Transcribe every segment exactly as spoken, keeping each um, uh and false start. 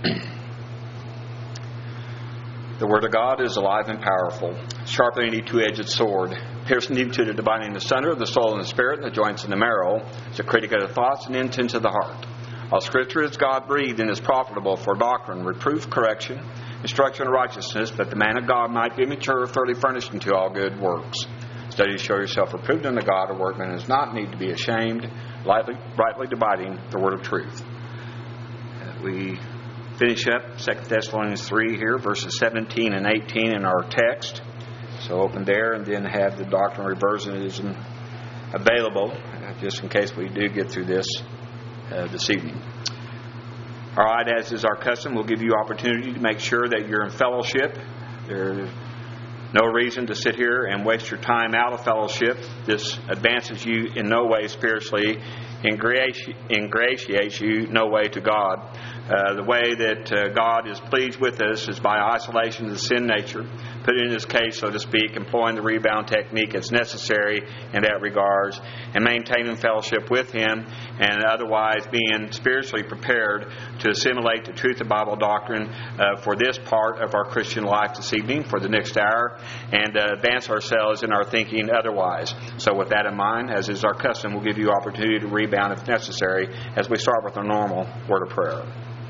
The Word of God is alive and powerful, sharper than any two-edged sword, piercing even to the dividing asunder of the soul and the spirit, and the joints and the marrow. It's a critic of the thoughts and intents of the heart. All Scripture is God-breathed and is profitable for doctrine, reproof, correction, instruction in righteousness, that the man of God might be mature, thoroughly furnished unto all good works. Study to show yourself approved unto God, a workman does not need to be ashamed, lightly, rightly dividing the word of truth. Uh, we finish up Second Thessalonians three here, verses seventeen and eighteen in our text. So open there and then have the doctrinal reversionism available, uh, just in case we do get through this uh, this evening. All right, as is our custom, we'll give you opportunity to make sure that you're in fellowship. There's no reason to sit here and waste your time out of fellowship. This advances you in no way spiritually, ingrati- ingratiates you no way to God. Uh, the way that uh, God is pleased with us is by isolation of the sin nature, put in His case, so to speak, employing the rebound technique as necessary in that regards, and maintaining fellowship with Him, and otherwise being spiritually prepared to assimilate the truth of Bible doctrine uh, for this part of our Christian life this evening, for the next hour, and uh, advance ourselves in our thinking otherwise. So with that in mind, as is our custom, we'll give you opportunity to rebound if necessary as we start with our normal word of prayer.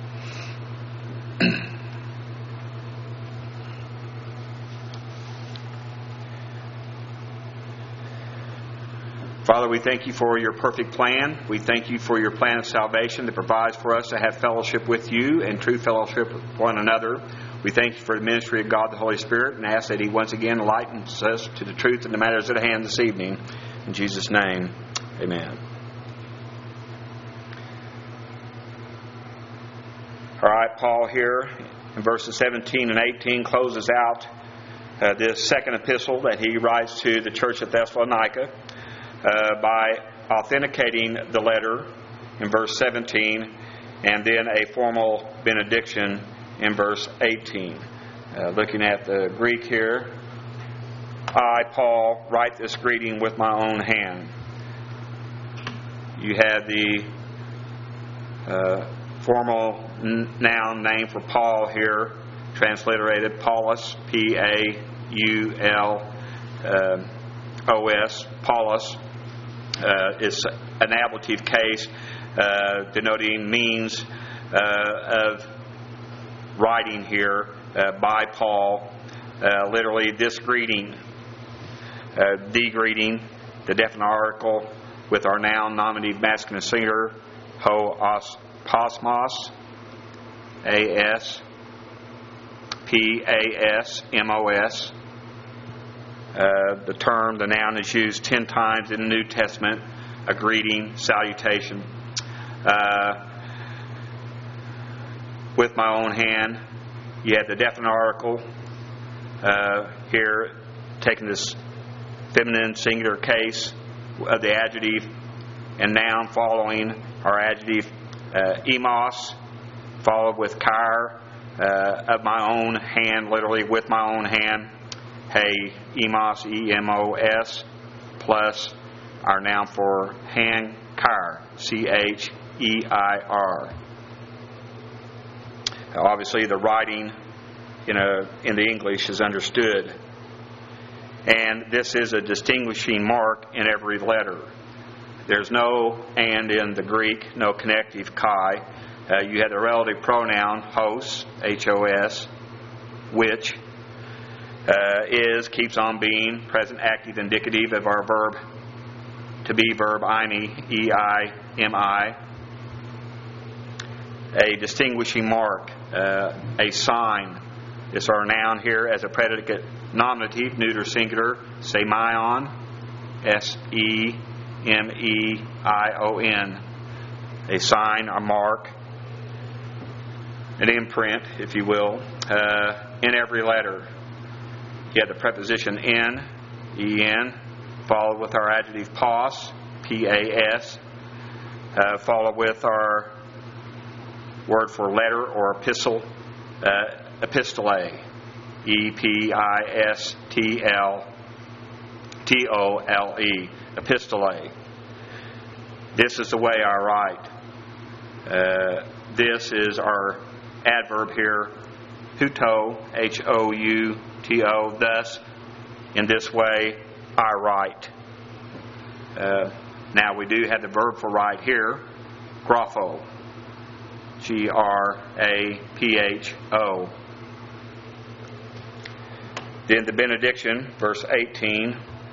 Father, we thank You for Your perfect plan. We thank You for Your plan of salvation that provides for us to have fellowship with You and true fellowship with one another. We thank You for the ministry of God the Holy Spirit and ask that He once again enlightens us to the truth and the matters at hand this evening. In Jesus' name, amen. All right, Paul here in verses seventeen and eighteen closes out uh, this second epistle that he writes to the church at Thessalonica uh, by authenticating the letter in verse seventeen and then a formal benediction in verse eighteen. Uh, looking at the Greek here, I, Paul, write this greeting with my own hand. You have the uh, formal noun name for Paul here, transliterated Paulus, P A U L O S, Paulus. Uh, is an ablative case uh, denoting means uh, of writing here uh, by Paul. Uh, literally, this greeting, uh, the greeting, the definite article with our noun, nominative masculine singular, ho os, posmos, A S P A S M O S. Uh, the term, the noun, is used ten times in the New Testament, a greeting, salutation. Uh, with my own hand, you have the definite article uh, here, taking this feminine singular case of the adjective and noun following our adjective uh, emos, followed with char, uh, of my own hand, literally with my own hand. Hey, emos, E M O S, plus our noun for hand, char, C H E I R. Obviously, the writing in, a, in the English is understood. And this is a distinguishing mark in every letter. There's no and in the Greek, no connective chi. Uh, you have the relative pronoun, hos, H O S, which uh, is, keeps on being, present active indicative of our verb to be verb, eimi, E I M I. A distinguishing mark, uh, a sign. It's our noun here as a predicate nominative, neuter singular, semeion, S E M E I O N. A sign, a mark, an imprint, if you will, uh, in every letter. You have the preposition in, E N, followed with our adjective pos, P A S, uh, followed with our word for letter or epistle, uh, epistole, E P I S T L T O L E, epistole. This is the way I write. Uh, this is our adverb here, huto, H O U T O, thus, in this way, I write. Uh, now we do have the verb for write here, grapho, G R A P H O. Then the benediction, verse eighteen.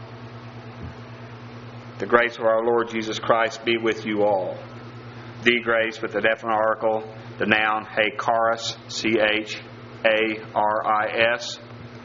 The grace of our Lord Jesus Christ be with you all. The grace with the definite article, the noun, hey, charis, C H A R I S,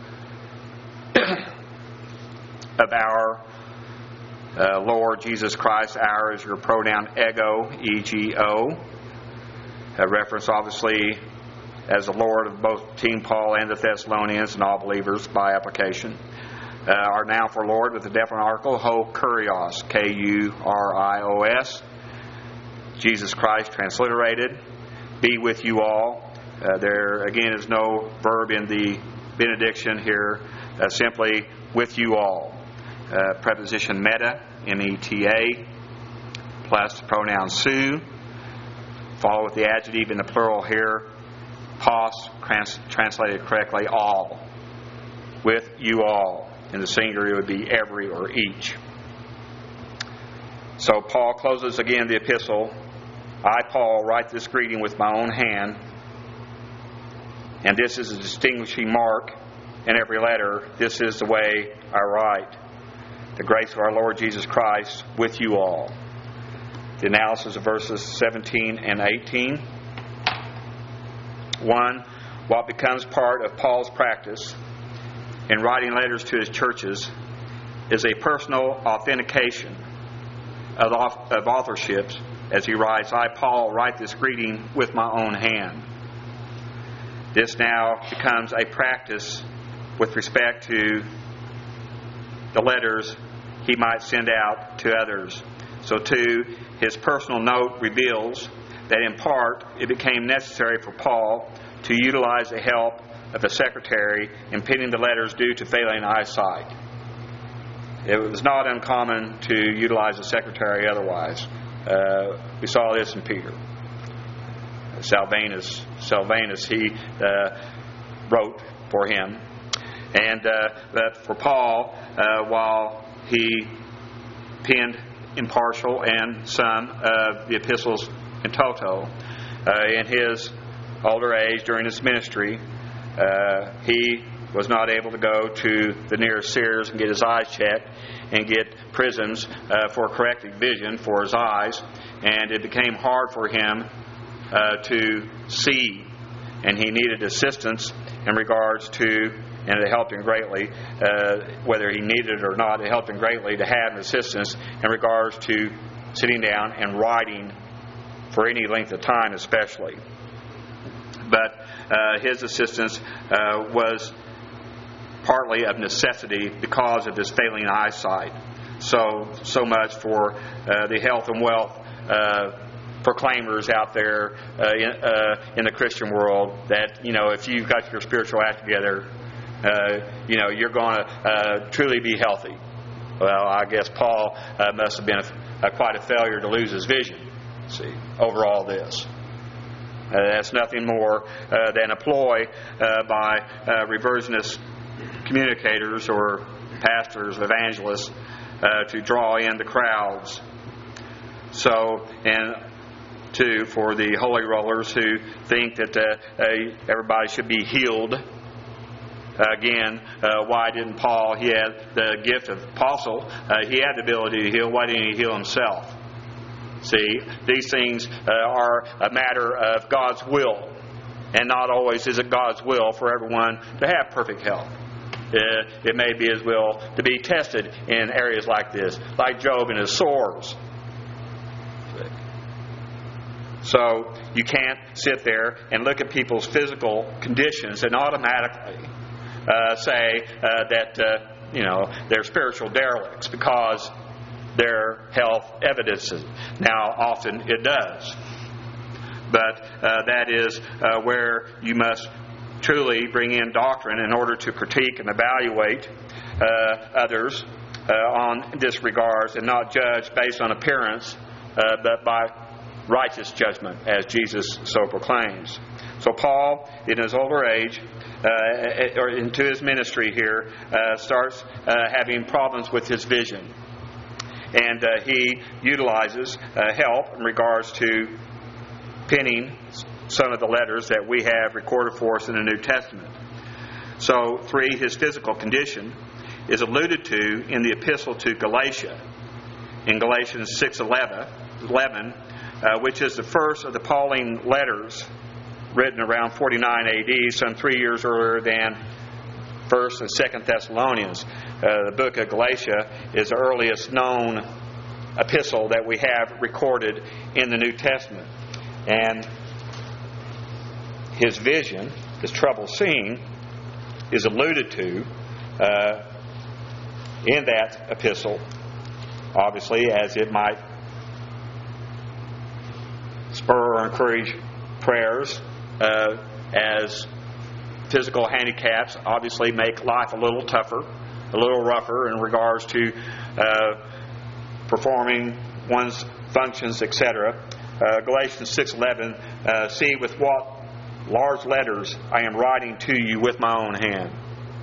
of our uh, Lord Jesus Christ. Our is your pronoun ego, E G O. A reference, obviously, as the Lord of both Team Paul and the Thessalonians and all believers by application. Uh, our noun for Lord with the definite article, ho kurios, K U R I O S. Jesus Christ transliterated, be with you all. Uh, there again is no verb in the benediction here, uh, simply with you all. Uh, preposition meta, M E T A, plus the pronoun su. Follow with the adjective in the plural here, pos, trans- translated correctly, all. With you all. In the singular, it would be every or each. So Paul closes again the epistle. I, Paul, write this greeting with my own hand, and this is a distinguishing mark in every letter. This is the way I write. The grace of our Lord Jesus Christ with you all. The analysis of verses seventeen and eighteen. One, what becomes part of Paul's practice in writing letters to his churches is a personal authentication of, of authorships, as he writes, I, Paul, write this greeting with my own hand. This now becomes a practice with respect to the letters he might send out to others. So too, his personal note reveals that in part it became necessary for Paul to utilize the help of a secretary in penning the letters due to failing eyesight. It was not uncommon to utilize a secretary otherwise. Uh, we saw this in Peter. Salvanus, Salvanus he uh, wrote for him. And uh, but for Paul, uh, while he penned impartial and some of the epistles in toto, uh, in his older age during his ministry, uh, he was not able to go to the nearest Sears and get his eyes checked and get prisms uh, for corrected vision for his eyes, and it became hard for him uh, to see, and he needed assistance in regards to, and it helped him greatly, uh, whether he needed it or not, it helped him greatly to have an assistance in regards to sitting down and writing for any length of time especially. But uh, his assistance uh, was partly of necessity because of his failing eyesight. So, so much for uh, the health and wealth uh, proclaimers out there uh, in, uh, in the Christian world that, you know, if you've got your spiritual act together, uh, you know, you're going to uh, truly be healthy. Well, I guess Paul uh, must have been a, a, quite a failure to lose his vision, see, over all this. Uh, that's nothing more uh, than a ploy uh, by uh, reversionist communicators or pastors, evangelists, uh, to draw in the crowds. So, and two, for the holy rollers who think that uh, uh, everybody should be healed. Again, uh, why didn't Paul, he had the gift of apostle, uh, he had the ability to heal, why didn't he heal himself? See, these things uh, are a matter of God's will, and not always is it God's will for everyone to have perfect health. Uh, it may be His will to be tested in areas like this, like Job and his sores. So you can't sit there and look at people's physical conditions and automatically uh, say uh, that uh, you know they're spiritual derelicts because their health evidences. Now, often it does, but uh, that is uh, where you must truly bring in doctrine in order to critique and evaluate uh, others uh, on this regards, and not judge based on appearance, uh, but by righteous judgment, as Jesus so proclaims. So Paul, in his older age, uh, or into his ministry here, uh, starts uh, having problems with his vision. And uh, he utilizes uh, help in regards to penning some of the letters that we have recorded for us in the New Testament. So, three, his physical condition is alluded to in the epistle to Galatia, in Galatians six eleven, uh, which is the first of the Pauline letters written around forty-nine A D, some three years earlier than First and Second Thessalonians. Uh, the book of Galatia is the earliest known epistle that we have recorded in the New Testament. And his vision, his trouble seeing, is alluded to uh, in that epistle, obviously, as it might spur or encourage prayers, uh, as physical handicaps obviously make life a little tougher, a little rougher in regards to uh, performing one's functions, et cetera. Uh, Galatians six eleven, uh, see with what large letters I am writing to you with my own hand.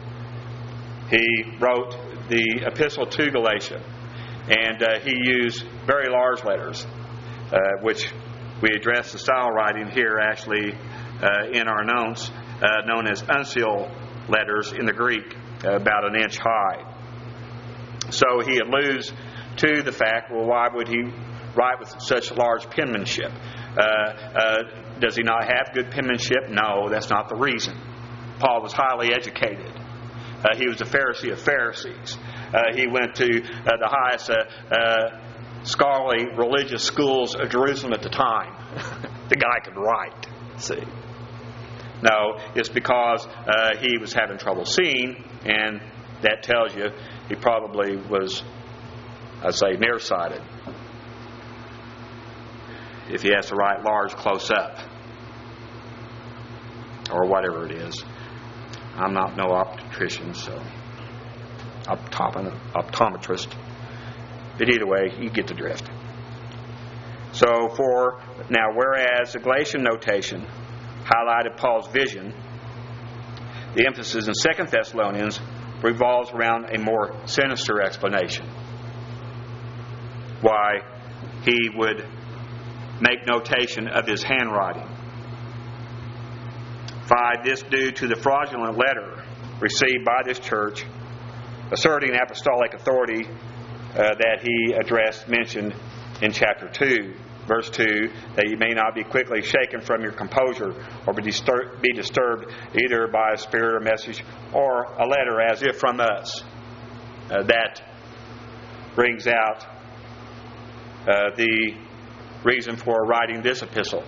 He wrote the epistle to Galatia, and uh, he used very large letters, uh, which we address the style writing here actually uh, in our notes, uh, known as uncial letters in the Greek, uh, about an inch high. So he alludes to the fact, well, why would he write with such large penmanship? Uh, uh, does he not have good penmanship? No, that's not the reason. Paul was highly educated. Uh, he was a Pharisee of Pharisees. Uh, he went to uh, the highest uh, uh, scholarly religious schools of Jerusalem at the time. The guy could write. See? No, it's because uh, he was having trouble seeing, and that tells you he probably was, I'd say, nearsighted. If he has to write large close up, or whatever it is. I'm not no optician, so optometrist. But either way, you get the drift. So for now, whereas the Galatian notation highlighted Paul's vision, the emphasis in Second Thessalonians revolves around a more sinister explanation. Why he would make notation of his handwriting. Five, this due to the fraudulent letter received by this church asserting apostolic authority uh, that he addressed, mentioned in chapter two, verse two, that you may not be quickly shaken from your composure or be disturbed, be disturbed either by a spirit or message or a letter as if from us. Uh, that brings out uh, the reason for writing this epistle.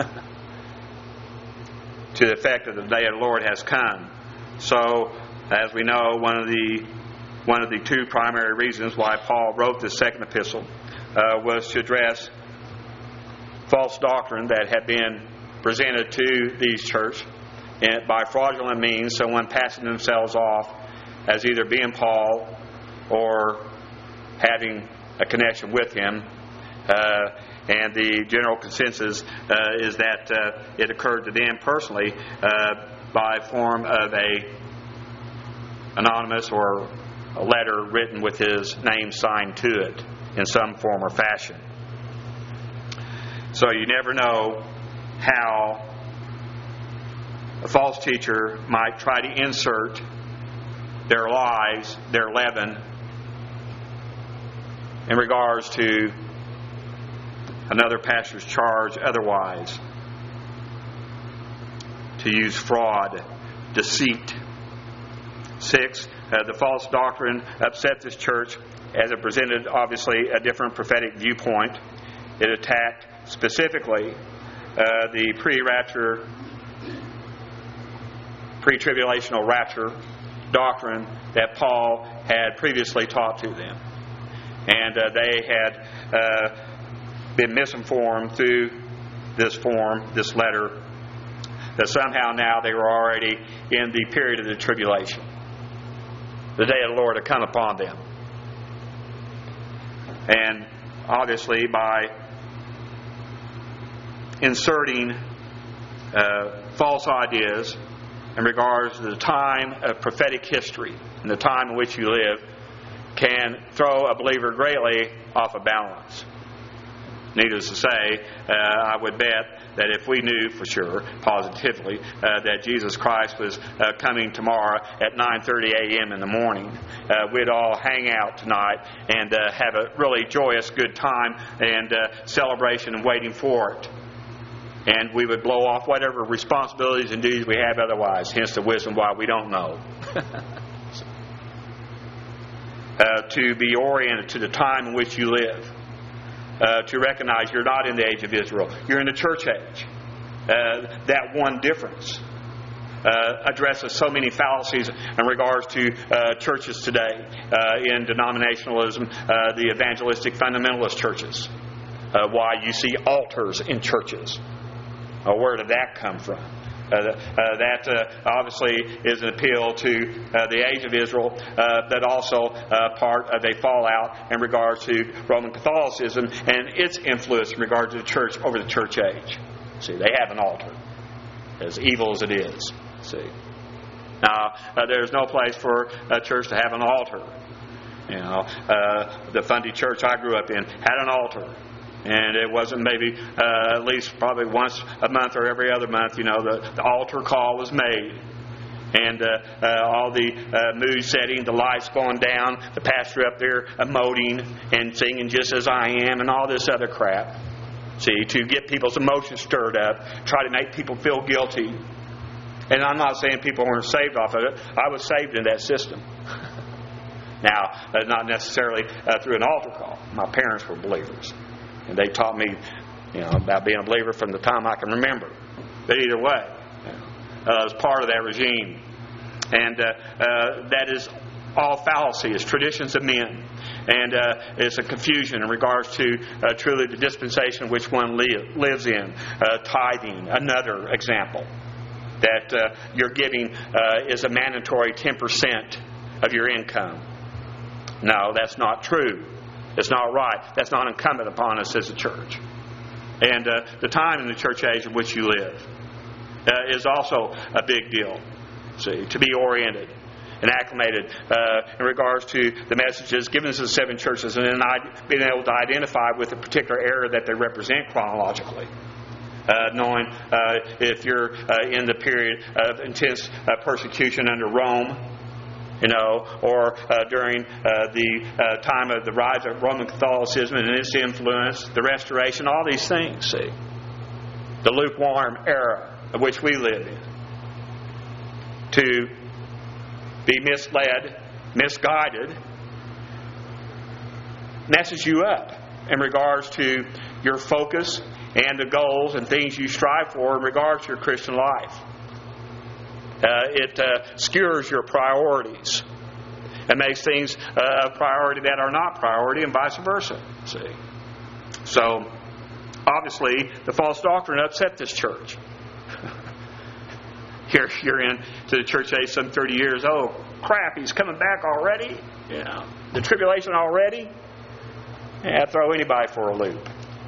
To the effect that the day of the Lord has come. So, as we know, one of the one of the two primary reasons why Paul wrote this second epistle uh, was to address false doctrine that had been presented to these church and by fraudulent means, someone passing themselves off as either being Paul or having a connection with him. Uh, and the general consensus uh, is that uh, it occurred to them personally uh, by form of a anonymous or a letter written with his name signed to it in some form or fashion. So you never know how a false teacher might try to insert their lies, their leaven, in regards to another pastor's charge otherwise, to use fraud, deceit. Six, uh, the false doctrine upset this church as it presented, obviously, a different prophetic viewpoint. It attacked specifically uh, the pre-rapture, pre-tribulational rapture doctrine that Paul had previously taught to them. And uh, they had uh, been misinformed through this form, this letter, that somehow now they were already in the period of the tribulation. The day of the Lord had come upon them. And obviously by inserting uh, false ideas in regards to the time of prophetic history and the time in which you live can throw a believer greatly off of balance. Needless to say, uh, I would bet that if we knew for sure, positively, uh, that Jesus Christ was uh, coming tomorrow at nine thirty a.m. in the morning, uh, we'd all hang out tonight and uh, have a really joyous, good time and uh, celebration and waiting for it. And we would blow off whatever responsibilities and duties we have otherwise, hence the wisdom why we don't know. uh, to be oriented to the time in which you live. Uh, to recognize you're not in the age of Israel. You're in the church age. Uh, that one difference uh, addresses so many fallacies in regards to uh, churches today. Uh, in denominationalism, uh, the evangelistic fundamentalist churches. Uh, why you see altars in churches. Uh, where did that come from? Uh, uh, that uh, obviously is an appeal to uh, the age of Israel, uh, but also uh, part of a fallout in regards to Roman Catholicism and its influence in regard to the church over the church age. See, they have an altar, as evil as it is. See, now uh, there's no place for a church to have an altar. You know, uh, the Fundy church I grew up in had an altar. And it wasn't maybe uh, at least probably once a month or every other month, you know, the, the altar call was made. And uh, uh, all the uh, mood setting, the lights going down, the pastor up there emoting and singing just as I am and all this other crap. See, to get people's emotions stirred up, try to make people feel guilty. And I'm not saying people weren't saved off of it. I was saved in that system. Now, uh, not necessarily uh, through an altar call. My parents were believers. And they taught me, you know, about being a believer from the time I can remember. But either way, uh, I was part of that regime. And uh, uh, that is all fallacy. It's traditions of men. And uh, it's a confusion in regards to uh, truly the dispensation which one li- lives in. Uh, tithing, another example. That uh, your giving uh, is a mandatory ten percent of your income. No, that's not true. It's not right. That's not incumbent upon us as a church. And uh, the time in the church age in which you live uh, is also a big deal. See, to be oriented and acclimated uh, in regards to the messages given to the seven churches, and then being able to identify with a particular era that they represent chronologically. Uh, knowing uh, if you're uh, in the period of intense uh, persecution under Rome, you know, or uh, during uh, the uh, time of the rise of Roman Catholicism and its influence, the Restoration, all these things, see. The lukewarm era of which we live in. To be misled, misguided, messes you up in regards to your focus and the goals and things you strive for in regards to your Christian life. Uh, it uh, skewers your priorities and makes things uh, a priority that are not priority, and vice versa. See, so obviously the false doctrine upset this church. Here you're in to the church age some thirty years. Oh crap! He's coming back already. Yeah, the tribulation already. Yeah, throw anybody for a loop.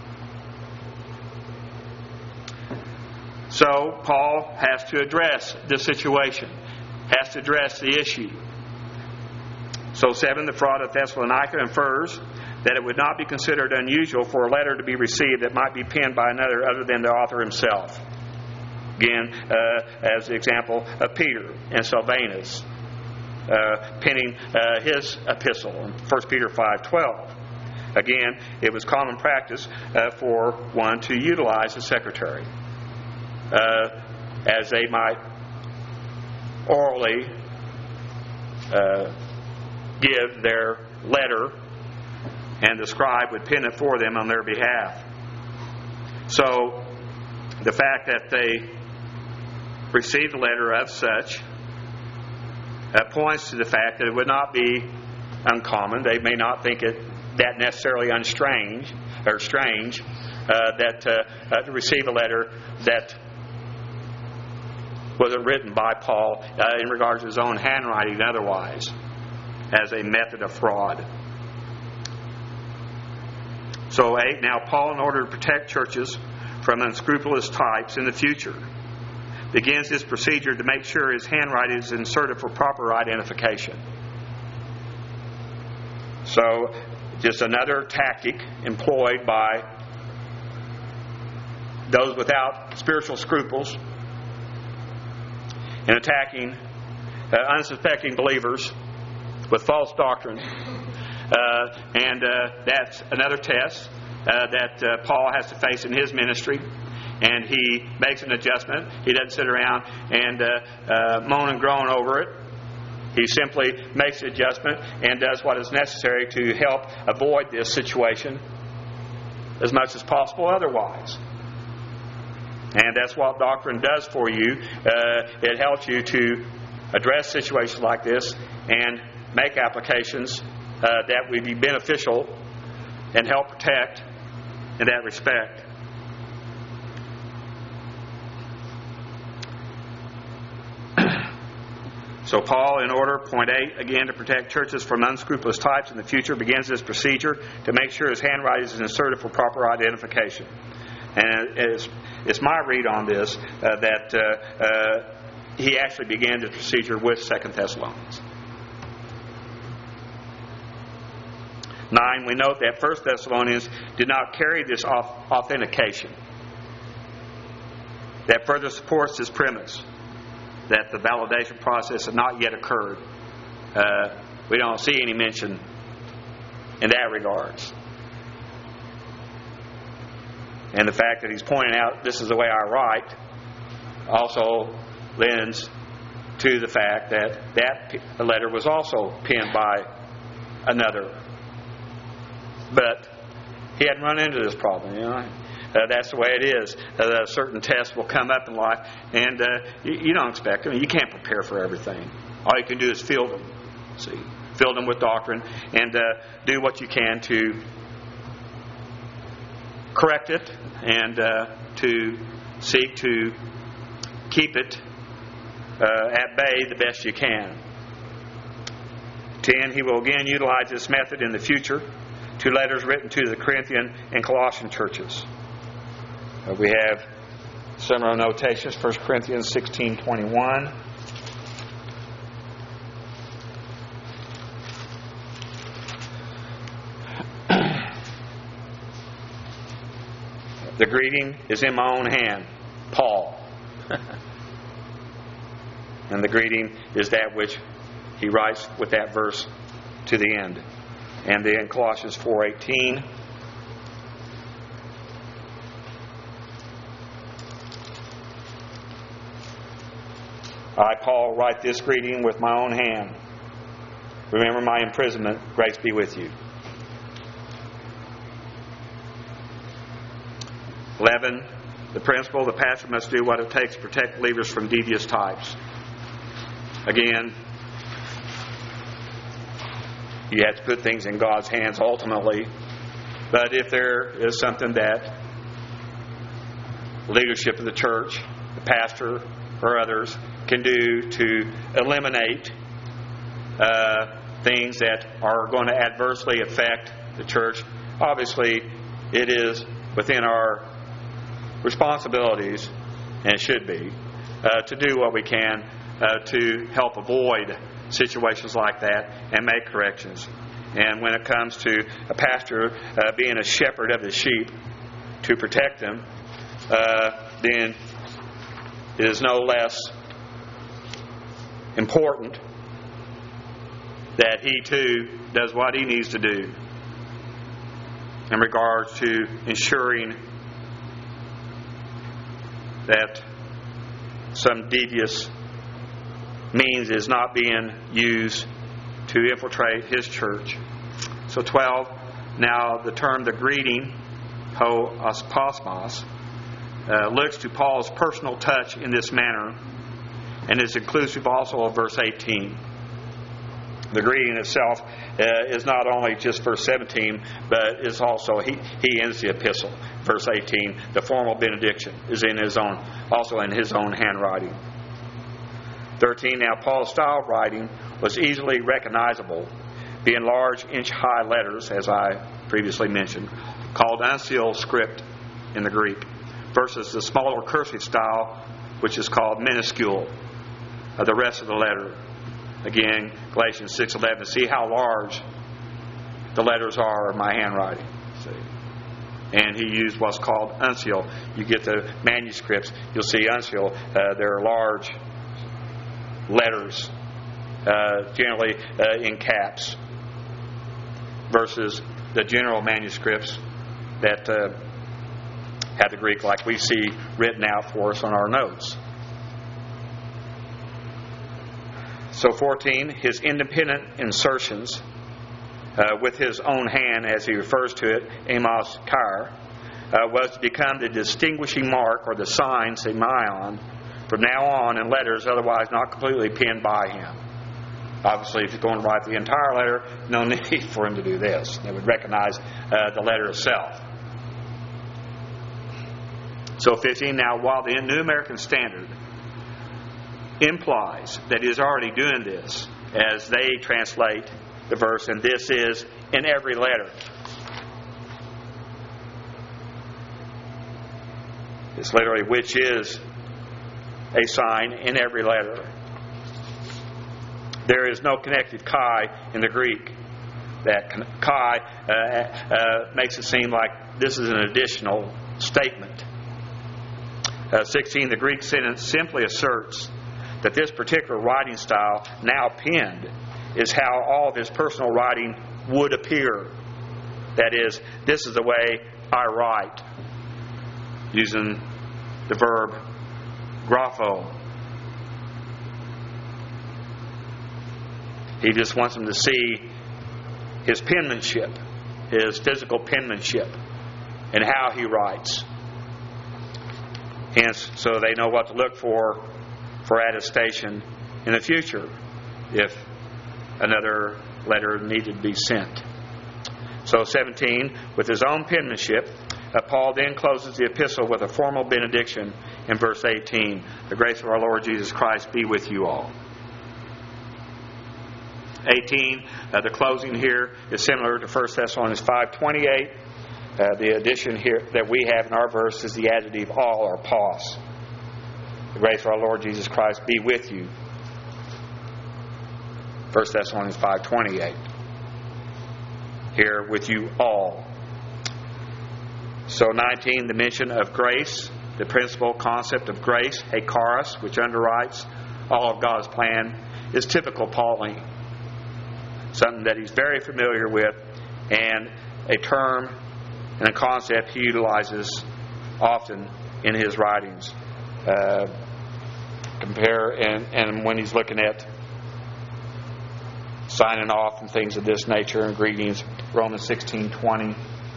So Paul has to address the situation, has to address the issue. So seven, the fraud of Thessalonica infers that it would not be considered unusual for a letter to be received that might be penned by another other than the author himself. Again, uh, as the example of Peter and Silvanus uh, penning uh, his epistle in First Peter five twelve. Again, it was common practice uh, for one to utilize a secretary. Uh, as they might orally uh, give their letter, and the scribe would pen it for them on their behalf. So the fact that they received a letter of such uh, points to the fact that it would not be uncommon. They may not think it that necessarily unstrange or strange uh, that uh, uh, to receive a letter that wasn't written by Paul uh, in regards to his own handwriting and otherwise as a method of fraud. So eight, now Paul, in order to protect churches from unscrupulous types in the future. Begins his procedure to make sure his handwriting is inserted for proper identification. So, just another tactic employed by those without spiritual scruples in attacking uh, unsuspecting believers with false doctrine. Uh, and uh, that's another test uh, that uh, Paul has to face in his ministry. And he makes an adjustment. He doesn't sit around and uh, uh, moan and groan over it. He simply makes the adjustment and does what is necessary to help avoid this situation as much as possible otherwise. And that's what doctrine does for you. Uh, it helps you to address situations like this and make applications uh, that would be beneficial and help protect in that respect. So Paul, in order, point eight, again, to protect churches from unscrupulous types in the future, begins this procedure to make sure his handwriting is inserted for proper identification. And it's, it's my read on this uh, that uh, uh, he actually began the procedure with Second Thessalonians. Nine, we note that First Thessalonians did not carry this authentication. That further supports this premise that the validation process has not yet occurred. Uh, we don't see any mention in that regards. And the fact that he's pointing out this is the way I write also lends to the fact that that letter was also penned by another. But he hadn't run into this problem, you know. Uh, that's the way it is. Uh, a certain test will come up in life, and uh, you, you don't expect them. You can't prepare for everything. All you can do is fill them. See, fill them with doctrine, and uh, do what you can to correct it, and uh, to seek to keep it uh, at bay the best you can. Ten, he will again utilize this method in the future to letters written to the Corinthian and Colossian churches. Uh, we have similar notations. First Corinthians sixteen twenty-one. The greeting is in my own hand, Paul. And the greeting is that which he writes with that verse to the end. And then Colossians four eighteen. I, Paul, write this greeting with my own hand. Remember my imprisonment. Grace be with you. eleven. The principle, the pastor must do what it takes to protect believers from devious types. Again, you have to put things in God's hands ultimately. But if there is something that leadership of the church, the pastor, or others can do to eliminate uh, things that are going to adversely affect the church, obviously it is within our responsibilities, and it should be, uh, to do what we can uh, to help avoid situations like that and make corrections. And when it comes to a pastor uh, being a shepherd of his sheep to protect them, uh, then it is no less important that he too does what he needs to do in regards to ensuring that some devious means is not being used to infiltrate his church. So twelve, now the term the greeting, ho aposmos, uh, looks to Paul's personal touch in this manner, and is inclusive also of verse eighteen. The greeting itself uh, is not only just verse seventeen, but is also, he, he ends the epistle. Verse eighteen, the formal benediction is in his own, also in his own handwriting. thirteen, now Paul's style of writing was easily recognizable, being large inch-high letters, as I previously mentioned, called uncial script in the Greek. versus the smaller cursive style, which is called minuscule. Uh, the rest of the letter. Again, Galatians six eleven. See how large the letters are in my handwriting. See? And he used what's called uncial. You get the manuscripts, you'll see uncial. Uh, they're large letters, uh, generally uh, in caps, versus the general manuscripts that uh, have the Greek like we see written out for us on our notes. So fourteen, his independent insertions uh, with his own hand, as he refers to it, amos kair, uh, was to become the distinguishing mark or the sign, semaion, from now on in letters otherwise not completely penned by him. Obviously, if he's going to write the entire letter, no need for him to do this. They would recognize uh, the letter itself. So fifteen, now while the New American Standard implies that he is already doing this as they translate the verse, and this is in every letter. It's literally, which is a sign in every letter. There is no connected chi in the Greek. That chi uh, uh, makes it seem like this is an additional statement. Uh, sixteen, the Greek sentence simply asserts that this particular writing style, now penned, is how all of his personal writing would appear. That is, this is the way I write, using the verb grapho. He just wants them to see his penmanship, his physical penmanship, and how he writes. Hence, so they know what to look for for attestation in the future if another letter needed to be sent. So seventeen, with his own penmanship, uh, Paul then closes the epistle with a formal benediction in verse eighteen. The grace of our Lord Jesus Christ be with you all. eighteen, uh, the closing here is similar to First Thessalonians five twenty-eight. Uh, the addition here that we have in our verse is the adjective all, or pos. The grace of our Lord Jesus Christ be with you. First Thessalonians five twenty-eight. Here, with you all. So nineteen, the mention of grace, the principal concept of grace, hekaros, which underwrites all of God's plan, is typical Pauline. Something that he's very familiar with, and a term and a concept he utilizes often in his writings. Uh, compare and, and when he's looking at signing off and things of this nature and greetings, Romans sixteen twenty.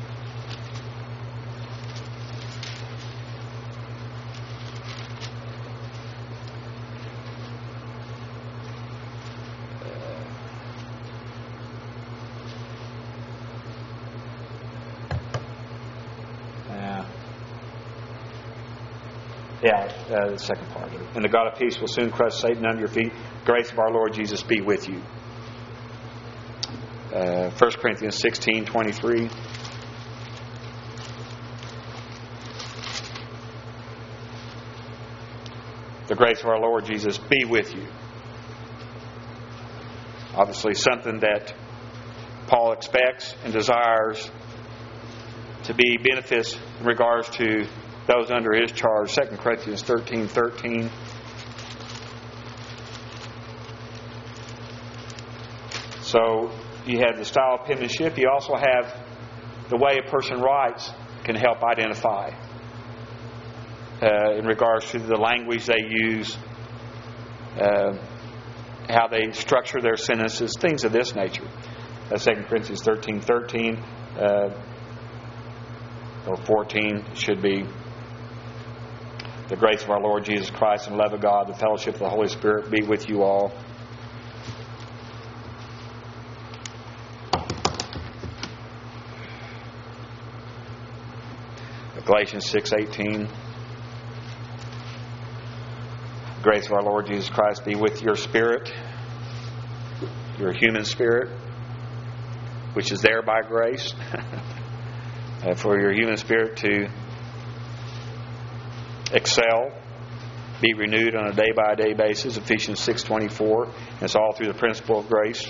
Yeah, uh, the second part of it. And the God of peace will soon crush Satan under your feet. Grace of our Lord Jesus be with you. Uh, First Corinthians sixteen twenty-three. The grace of our Lord Jesus be with you. Obviously something that Paul expects and desires to be benefits in regards to those under his charge. Second Corinthians thirteen thirteen. So you have the style of penmanship. You also have the way a person writes can help identify uh, in regards to the language they use, uh, how they structure their sentences, things of this nature. Uh, Second Corinthians thirteen thirteen uh, or fourteen should be. The grace of our Lord Jesus Christ and the love of God, the fellowship of the Holy Spirit be with you all. Galatians six eighteen. The grace of our Lord Jesus Christ be with your spirit, your human spirit, which is there by grace, for your human spirit to excel, be renewed on a day-by-day basis, Ephesians six twenty-four. And it's all through the principle of grace.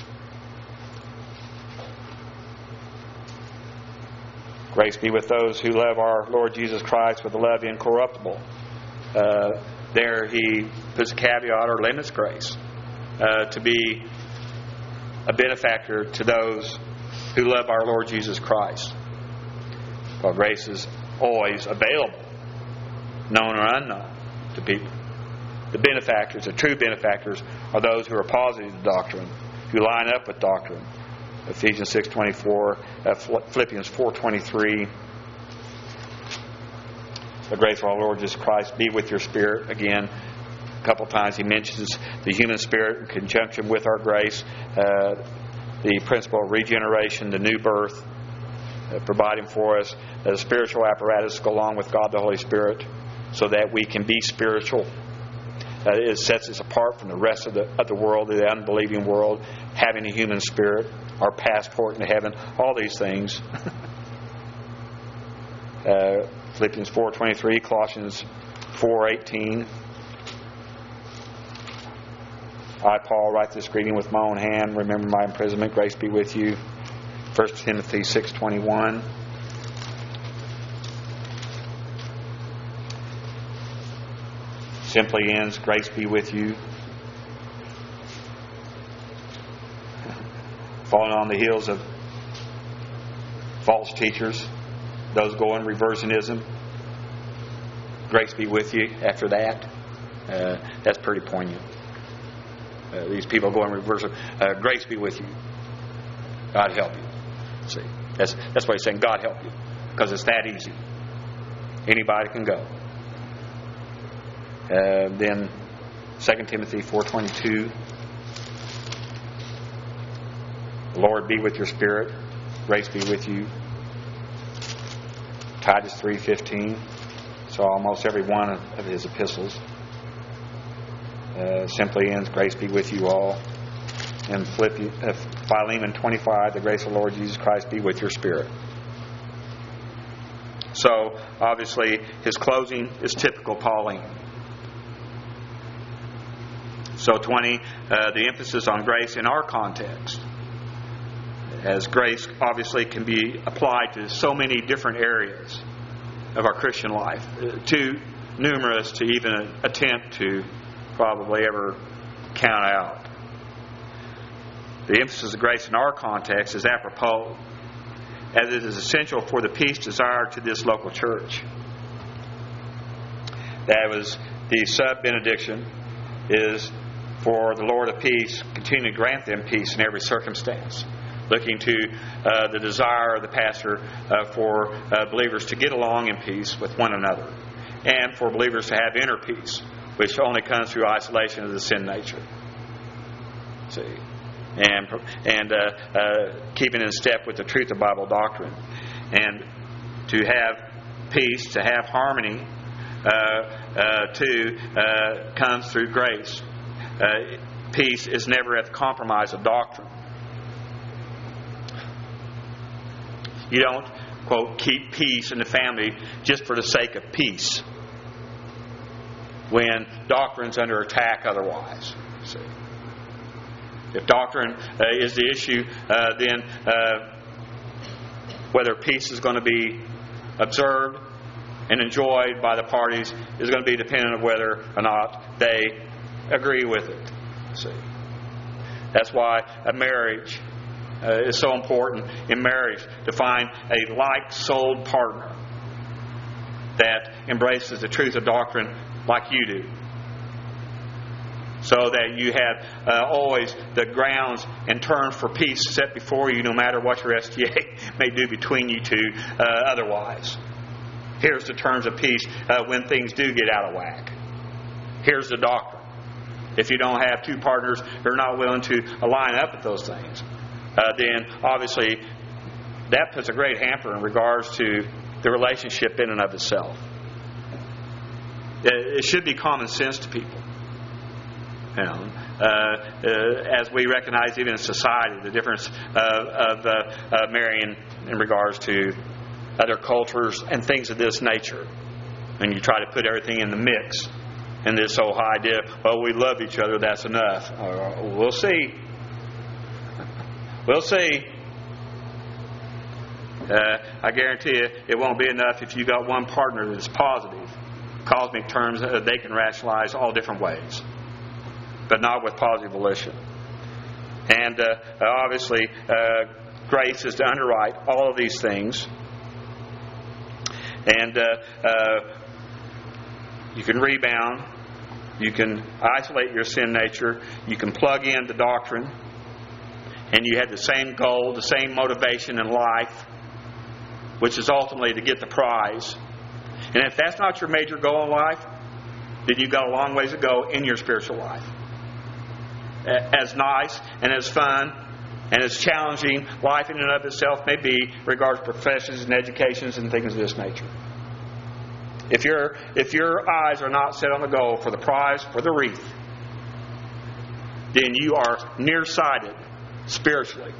Grace be with those who love our Lord Jesus Christ with a love incorruptible. Uh, there he puts a caveat or limits grace uh, to be a benefactor to those who love our Lord Jesus Christ. Well, grace is always available, known or unknown, to people. The benefactors, the true benefactors, are those who are positive to doctrine, who line up with doctrine. Ephesians six twenty-four, uh, Philippians four twenty-three. The grace of our Lord Jesus Christ be with your spirit. Again, a couple times he mentions the human spirit in conjunction with our grace, uh, the principle of regeneration, the new birth, uh, providing for us a spiritual apparatus to go along with God the Holy Spirit so that we can be spiritual. Uh, it sets us apart from the rest of the, of the world, the unbelieving world, having a human spirit, our passport into heaven, all these things. uh, Philippians four twenty-three, Colossians four eighteen. I, Paul, write this greeting with my own hand. Remember my imprisonment. Grace be with you. First Timothy six twenty-one. Simply ends, grace be with you. Falling on the heels of false teachers, those going reversionism. Grace be with you after that. Uh, that's pretty poignant. Uh, these people going reversion. Uh, grace be with you. God help you. See, that's that's why he's saying God help you, because it's that easy. Anybody can go. Uh, then Second Timothy four twenty-two. The Lord be with your spirit. Grace be with you. Titus three fifteen. So almost every one of his epistles uh, simply ends, grace be with you all. And uh, Philemon twenty-five, the grace of the Lord Jesus Christ be with your spirit. So obviously his closing is typical Pauline. So twenty, uh, the emphasis on grace in our context. As grace obviously can be applied to so many different areas of our Christian life. Uh, too numerous to even attempt to probably ever count out. The emphasis of grace in our context is apropos, as it is essential for the peace desired to this local church. That was the sub-benediction, is for the Lord of peace continue to grant them peace in every circumstance. Looking to uh, the desire of the pastor uh, for uh, believers to get along in peace with one another, and for believers to have inner peace, which only comes through isolation of the sin nature. See, and and uh, uh, keeping in step with the truth of Bible doctrine, and to have peace, to have harmony, uh, uh, too uh, comes through grace. Uh, peace is never at the compromise of doctrine. You don't, quote, keep peace in the family just for the sake of peace when doctrine's under attack otherwise. See? If doctrine uh, is the issue, uh, then uh, whether peace is going to be observed and enjoyed by the parties is going to be dependent on whether or not they agree with it. See? That's why a marriage uh, is so important in marriage, to find a like-souled partner that embraces the truth of doctrine like you do, so that you have uh, always the grounds and terms for peace set before you, no matter what your S T A may do between you two uh, otherwise. Here's the terms of peace uh, when things do get out of whack. Here's the doctrine. If you don't have two partners who are not willing to line up with those things, uh, then obviously that puts a great hamper in regards to the relationship in and of itself. It should be common sense to people. You know, uh, uh, as we recognize even in society the difference uh, of uh, uh, marrying in regards to other cultures and things of this nature. And you try to put everything in the mix. And this whole idea, oh, we love each other, that's enough. Uh, we'll see. We'll see. Uh, I guarantee you it won't be enough if you got one partner that's positive. Cosmic terms, uh, they can rationalize all different ways. But not with positive volition. And uh, obviously, uh, grace is to underwrite all of these things. And uh, uh, you can rebound. You can isolate your sin nature. You can plug in the doctrine. And you have the same goal, the same motivation in life, which is ultimately to get the prize. And if that's not your major goal in life, then you've got a long ways to go in your spiritual life. As nice and as fun and as challenging life in and of itself may be, regarding professions and educations and things of this nature. If your if your eyes are not set on the goal for the prize, for the wreath, then you are nearsighted spiritually.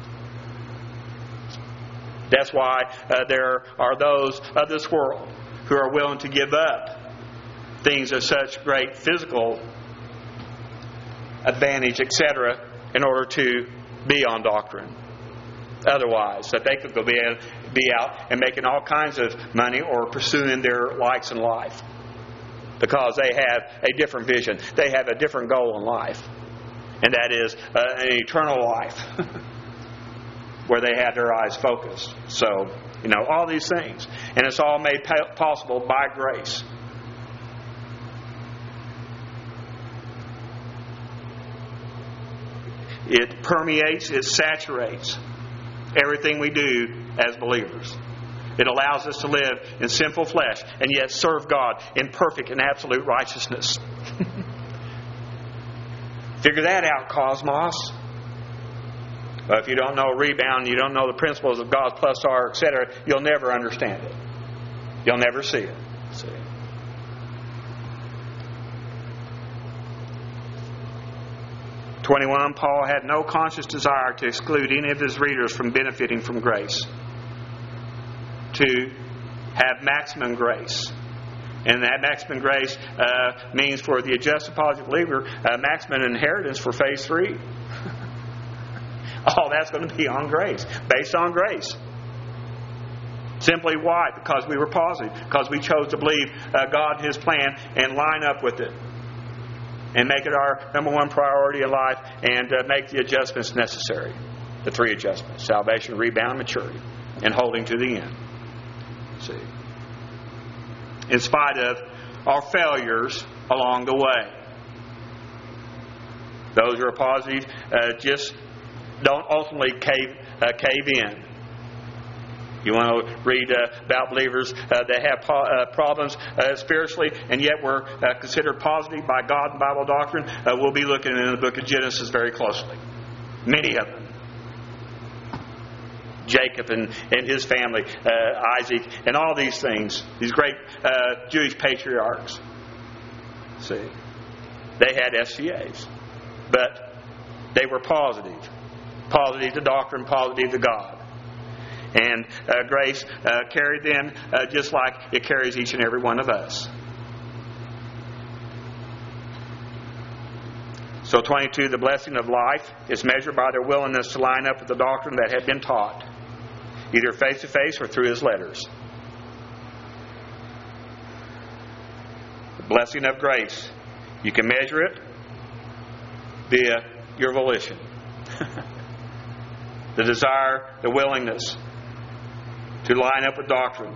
That's why uh, there are those of this world who are willing to give up things of such great physical advantage, et cetera, in order to be on doctrine. Otherwise, that they could go be, be out and making all kinds of money or pursuing their likes in life. Because they have a different vision. They have a different goal in life. And that is uh, an eternal life. Where they have their eyes focused. So, you know, all these things. And it's all made possible by grace. It permeates, it saturates everything we do as believers. It allows us to live in sinful flesh and yet serve God in perfect and absolute righteousness. Figure that out, Cosmos. But if you don't know rebound, you don't know the principles of God's plus R, et cetera, you'll never understand it. You'll never see it. See? twenty-one, Paul had no conscious desire to exclude any of his readers from benefiting from grace. To have maximum grace. And that maximum grace uh, means for the adjusted positive believer, uh, maximum inheritance for phase three. All that's going to be on grace, based on grace. Simply why? Because we were positive. Because we chose to believe uh, God and His plan and line up with it. And make it our number one priority in life and uh, make the adjustments necessary. The three adjustments. Salvation, rebound, maturity. And holding to the end. See? In spite of our failures along the way. Those who are positive uh, just don't ultimately cave, uh, cave in. You want to read uh, about believers uh, that have po- uh, problems uh, spiritually and yet were uh, considered positive by God and Bible doctrine? Uh, we'll be looking in the book of Genesis very closely. Many of them. Jacob and, and his family, uh, Isaac, and all these things. These great uh, Jewish patriarchs. See? They had S C As. But they were positive. Positive to doctrine, positive to God. And uh, grace uh, carried them uh, just like it carries each and every one of us. So twenty-two, the blessing of life is measured by their willingness to line up with the doctrine that had been taught, either face to face or through his letters. The blessing of grace, you can measure it via your volition. The desire, the willingness to line up with doctrine.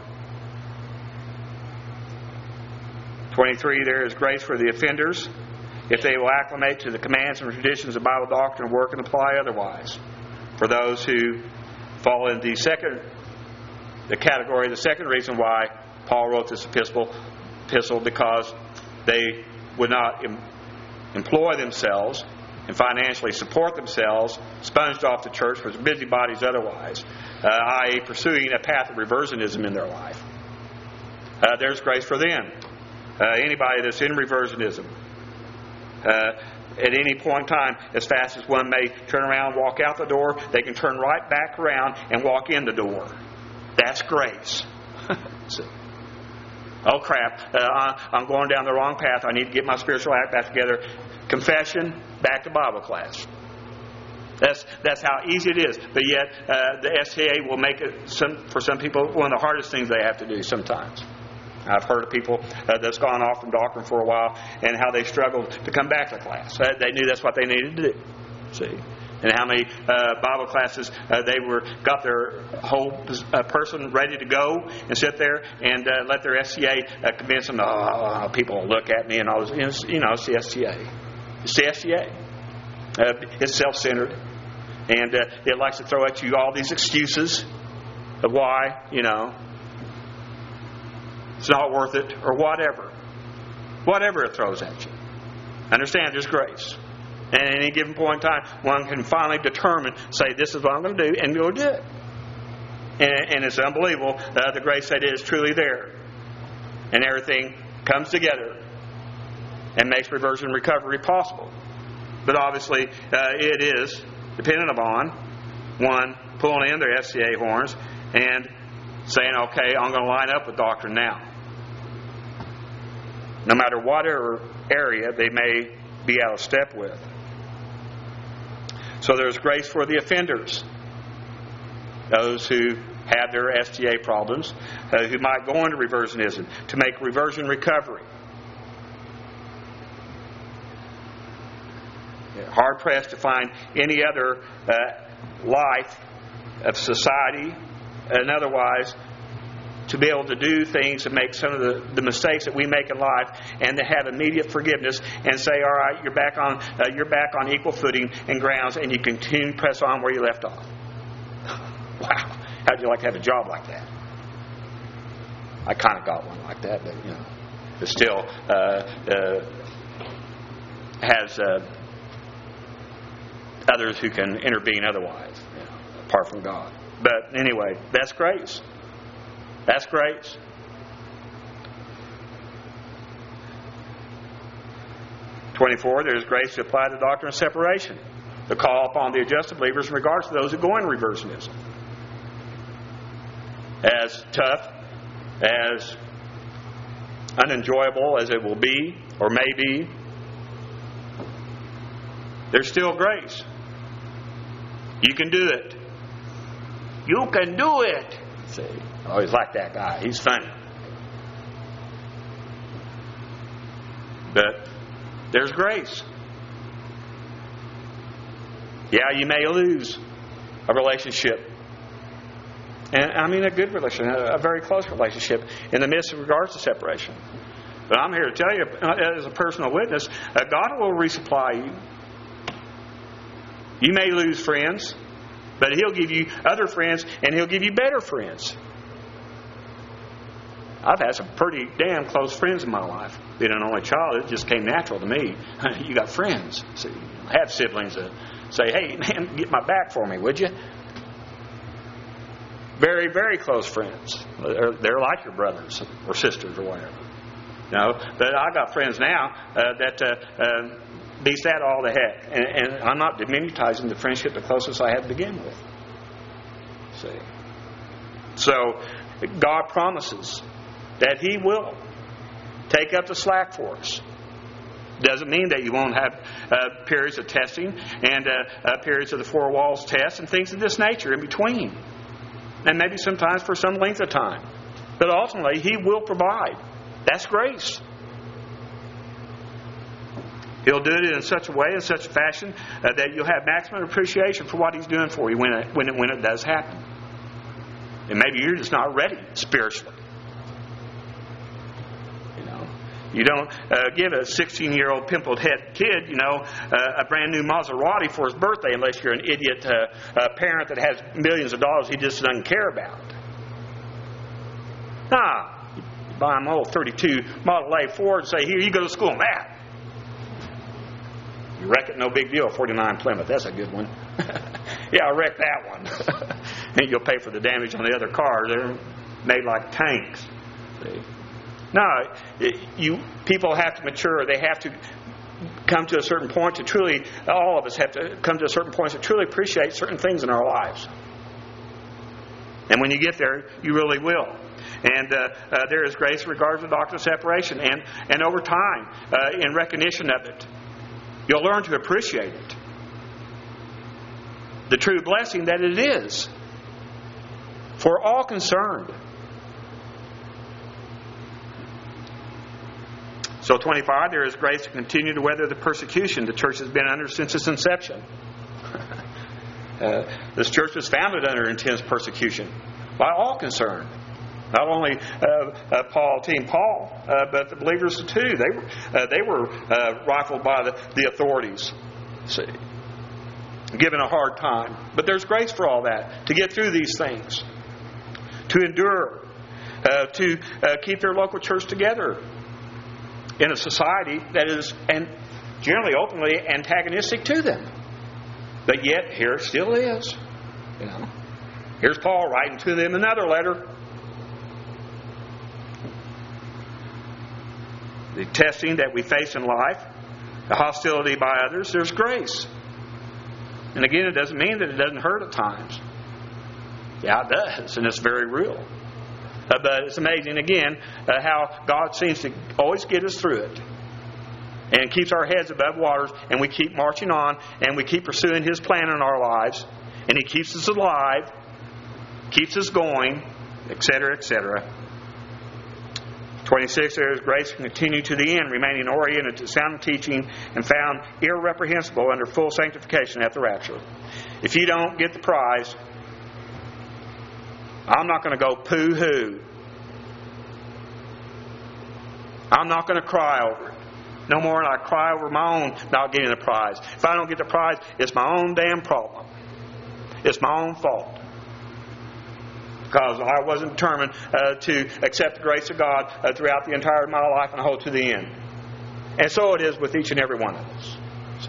twenty-three, there is grace for the offenders if they will acclimate to the commands and traditions of Bible doctrine, work and apply otherwise. For those who fall in the second the category, the second reason why Paul wrote this epistle, epistle because they would not em- employ themselves and financially support themselves, sponged off the church, was busybodies otherwise, uh, that is pursuing a path of reversionism in their life. Uh, there's grace for them. Uh, anybody that's in reversionism, uh, at any point in time, as fast as one may turn around, walk out the door, they can turn right back around and walk in the door. That's grace. Oh crap, uh, I'm going down the wrong path. I need to get my spiritual act back together. Confession, back to Bible class. That's that's how easy it is. But yet, uh, the S C A will make it, some, for some people, one of the hardest things they have to do sometimes. I've heard of people uh, that's gone off from doctrine for a while and how they struggled to come back to class. Uh, they knew that's what they needed to do. See? And how many uh, Bible classes uh, they were got their whole uh, person ready to go and sit there and uh, let their S C A uh, convince them, oh, people will look at me and all this. You know, it's the S C A. It's the S C A. Uh, it's self-centered. And uh, it likes to throw at you all these excuses of why, you know, it's not worth it or whatever. Whatever it throws at you. Understand there's grace. And at any given point in time, one can finally determine, say, this is what I'm going to do, and go do it. And, and it's unbelievable uh, the grace that is truly there. And everything comes together and makes reversion and recovery possible. But obviously, uh, it is dependent upon, one, pulling in their S C A horns and saying, okay, I'm going to line up with doctrine now. No matter whatever area they may be out of step with. So there's grace for the offenders, those who have their S T A problems, uh, who might go into reversionism, to make reversion recovery. Hard pressed to find any other uh, life of society and otherwise to be able to do things and make some of the, the mistakes that we make in life, and to have immediate forgiveness and say, all right, you're back on uh, you're back on equal footing and grounds, and you continue to press on where you left off. Wow, how'd you like to have a job like that? I kind of got one like that, but you know, it still uh, uh, has uh, others who can intervene otherwise, you know, apart from God. But anyway, that's grace. That's grace. twenty-four, there is grace to apply the doctrine of separation, to call upon the adjusted believers in regards to those who go into reversionism. As tough, as unenjoyable as it will be, or may be, there's still grace. You can do it. You can do it. See, I always like that guy. He's funny. But there's grace. Yeah, you may lose a relationship. And I mean a good relationship, a very close relationship in the midst of regards to separation. But I'm here to tell you, as a personal witness, uh, God will resupply you. You may lose friends, but He'll give you other friends, and He'll give you better friends. I've had some pretty damn close friends in my life. Being an only child, it just came natural to me. You got friends. See, I have siblings that say, hey, man, get my back for me, would you? Very, very close friends. They're, they're like your brothers or sisters or whatever. You know, but I got friends now uh, that uh, uh, beats that all the heck. And, and I'm not diminutizing the friendship the closest I had to begin with. See? So, God promises that He will take up the slack for us. Doesn't mean that you won't have uh, periods of testing and uh, uh, periods of the four walls test and things of this nature in between. And maybe sometimes for some length of time. But ultimately, He will provide. That's grace. He'll do it in such a way, in such a fashion, uh, that you'll have maximum appreciation for what He's doing for you when it, when it, when it does happen. And maybe you're just not ready spiritually. You know, you don't uh, give a sixteen-year-old pimpled head kid, you know, uh, a brand new Maserati for his birthday unless you're an idiot uh, uh, parent that has millions of dollars he just doesn't care about. Nah, you buy him an old thirty-two Model A Ford and say, here, you go to school in that. You wreck it, no big deal. forty-nine Plymouth, that's a good one. Yeah, I wrecked that one. And you'll pay for the damage on the other cars. They're made like tanks. See? No, it, you people have to mature. They have to come to a certain point to truly, all of us have to come to a certain point to truly appreciate certain things in our lives. And when you get there, you really will. And uh, uh, there is grace in regards to the doctrine of separation. And, and over time, uh, in recognition of it, you'll learn to appreciate it. The true blessing that it is for all concerned. So twenty-five, there is grace to continue to weather the persecution the church has been under since its inception. uh, this church was founded under intense persecution by all concerned. Not only uh, uh, Paul, Team Paul, uh, but the believers too. They were uh, they were uh, rifled by the, the authorities. See, given a hard time. But there's grace for all that, to get through these things, to endure, uh, to uh, keep their local church together in a society that is and generally openly antagonistic to them. But yet, here it still is. You know, here's Paul writing to them another letter. The testing that we face in life, the hostility by others, there's grace. And again, it doesn't mean that it doesn't hurt at times. Yeah, it does, and it's very real. Uh, but it's amazing, again, uh, how God seems to always get us through it. And keeps our heads above waters, and we keep marching on, and we keep pursuing His plan in our lives. And He keeps us alive, keeps us going, et cetera, et cetera. twenty-six, there is grace to continue to the end, remaining oriented to sound teaching and found irreprehensible under full sanctification at the rapture. If you don't get the prize, I'm not going to go poo-hoo. I'm not going to cry over it. No more than I cry over my own not getting the prize. If I don't get the prize, it's my own damn problem. It's my own fault. Because I wasn't determined uh, to accept the grace of God uh, throughout the entire of my life and hold to the end. And so it is with each and every one of us. See?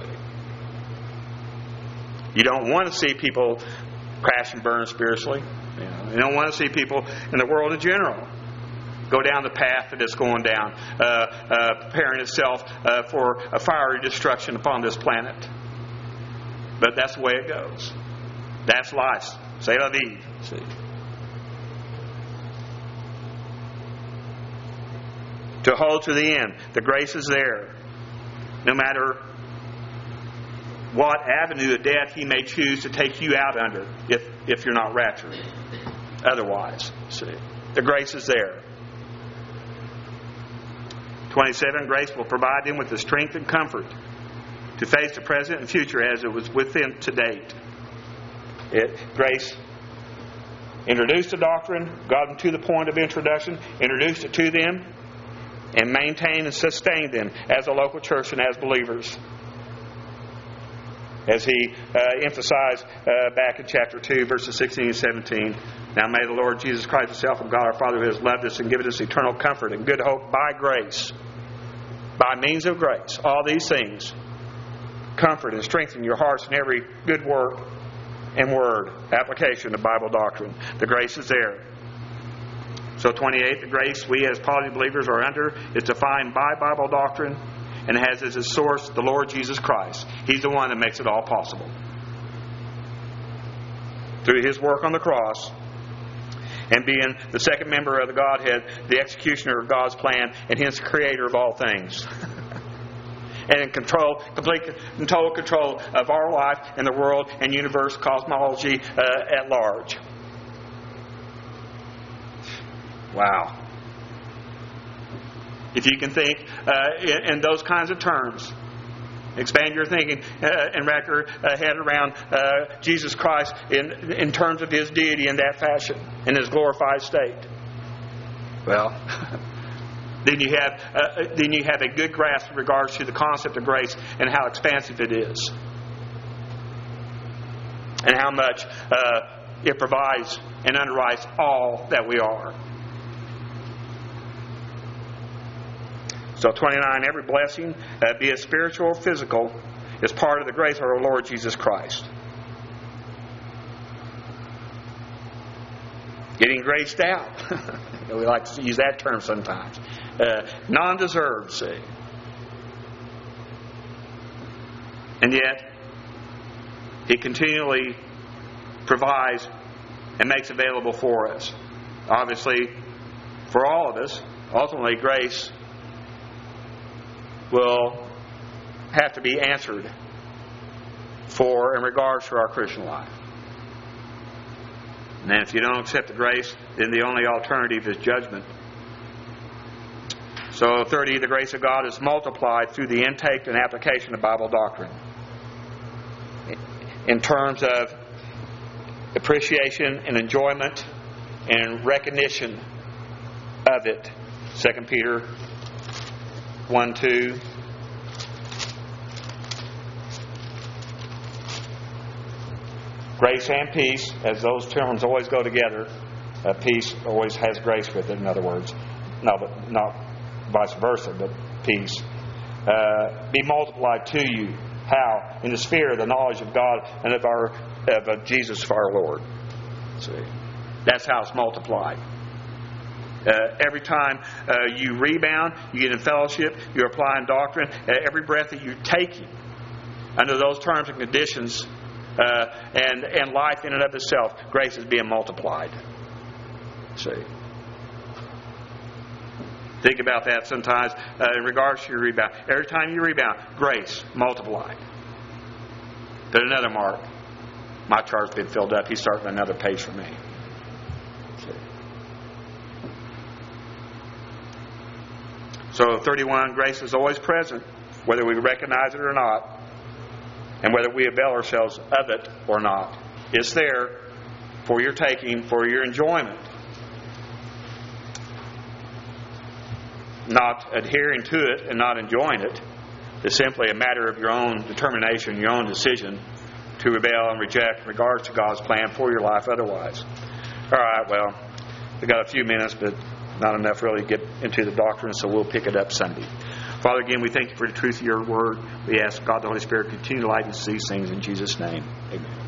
You don't want to see people crash and burn spiritually. You know, you don't want to see people in the world in general go down the path that it's going down, uh, uh, preparing itself uh, for a fiery destruction upon this planet. But that's the way it goes. That's life. C'est la vie. See? To hold to the end. The grace is there. No matter what avenue of death He may choose to take you out under, if if you're not raptured. Otherwise, see, the grace is there. twenty-seven, grace will provide them with the strength and comfort to face the present and future as it was with them to date. It, grace introduced the doctrine, got them to the point of introduction, introduced it to them, and maintained and sustained them as a local church and as believers. As he uh, emphasized uh, back in chapter two, verses sixteen and seventeen. Now may the Lord Jesus Christ Himself and God our Father who has loved us and given us eternal comfort and good hope by grace, by means of grace, all these things, comfort and strengthen your hearts in every good work and word, application of Bible doctrine. The grace is there. So twenty-eight, the grace we as poly believers are under is defined by Bible doctrine and has as its source the Lord Jesus Christ. He's the one that makes it all possible. Through His work on the cross and being the second member of the Godhead, the executioner of God's plan, and hence the creator of all things. And in control, complete and total control of our life and the world and universe cosmology uh, at large. Wow. If you can think uh, in, in those kinds of terms, expand your thinking uh, and wrap your uh, head around uh, Jesus Christ in in terms of His deity in that fashion, in His glorified state. Well, then you have uh, then you have a good grasp in regards to the concept of grace and how expansive it is, and how much uh, it provides and underwrites all that we are. So twenty-nine, every blessing, uh, be it spiritual or physical, is part of the grace of our Lord Jesus Christ. Getting graced out. We like to use that term sometimes. Uh, non-deserved, see. And yet, He continually provides and makes available for us. Obviously, for all of us, ultimately grace will have to be answered for in regards to our Christian life. And then if you don't accept the grace, then the only alternative is judgment. So thirty, the grace of God is multiplied through the intake and application of Bible doctrine in terms of appreciation and enjoyment and recognition of it. Second Peter one two. Grace and peace, as those terms always go together. Uh, peace always has grace with it, in other words. No, but not vice versa, but peace. Uh, be multiplied to you. How? In the sphere of the knowledge of God and of our of uh, Jesus our Lord. See, that's how it's multiplied. Uh, every time uh, you rebound, you get in fellowship, you're applying doctrine. Uh, every breath that you're taking, under those terms and conditions, uh, and and life in and of itself, grace is being multiplied. See. Think about that sometimes uh, in regards to your rebound. Every time you rebound, grace multiplied. Put another mark. My chart's been filled up. He's starting another page for me. So thirty-one, grace is always present, whether we recognize it or not, and whether we avail ourselves of it or not. It's there for your taking, for your enjoyment. Not adhering to it and not enjoying it is simply a matter of your own determination, your own decision to rebel and reject in regards to God's plan for your life otherwise. All right, well, we've got a few minutes, but not enough really to get into the doctrine, so we'll pick it up Sunday. Father, again, we thank you for the truth of your word. We ask God the Holy Spirit continue to light us these things in Jesus' name. Amen.